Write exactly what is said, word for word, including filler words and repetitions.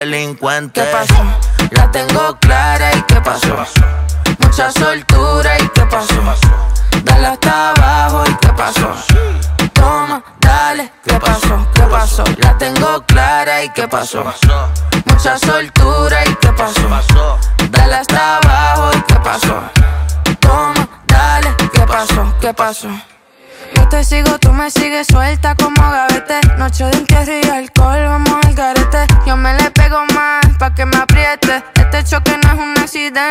delincuente. ¿Qué pasó? La tengo clara y ¿qué pasó? Mucha soltura y ¿qué pasó? Dale hasta abajo y ¿qué pasó? Toma, dale, ¿qué pasó? ¿Qué pasó? La tengo clara y ¿qué pasó? Mucha soltura y ¿qué pasó? Dale hasta abajo y ¿qué pasó? Toma, dale, ¿qué pasó? ¿Qué pasó? Yo te sigo, tú me sigues suelta como gavete. Noche de entierro y alcohol, vamos al garete. Yo me le pego más pa' que me apriete. Este choque no es un accidente.